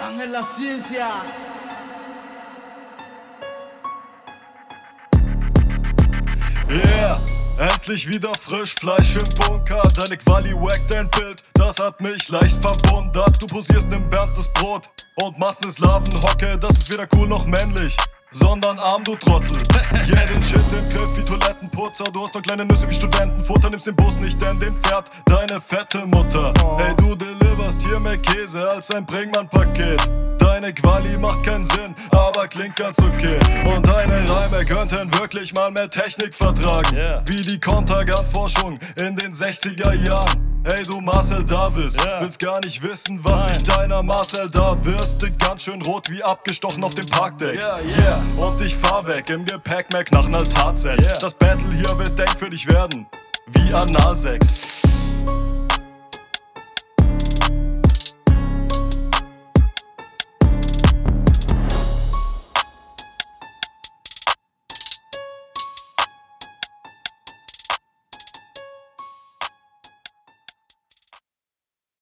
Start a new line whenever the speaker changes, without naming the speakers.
Ángel La Ciencia.
Yeah, endlich wieder frisch, Fleisch im Bunker. Deine Quali wackt dein Bild, das hat mich leicht verwundert. Du posierst nimm berntes Brot und machst ne Slavenhocke. Das ist weder cool noch männlich, sondern arm, du Trottel. Yeah, den Shit im Griff wie Toilettenputzer. Du hast doch kleine Nüsse wie Studentenfutter. Nimmst den Bus nicht, denn den fährt deine fette Mutter. Hey, du deliverst hier mehr Käse als ein Bringmann-Paket. Deine Quali macht keinen Sinn, aber klingt ganz okay. Und deine Reime könnten wirklich mal mehr Technik vertragen, wie die Kontergan-Forschung in den 60er Jahren. Hey du Marcel Davis, willst gar nicht wissen, was ich deiner Marcel da wirst. Ganz schön rot wie abgestochen auf dem Parkdeck. Und ich fahr weg im Gepäck mehr Knachen als Hardset. Das Battle hier wird denk für dich werden wie Analsex.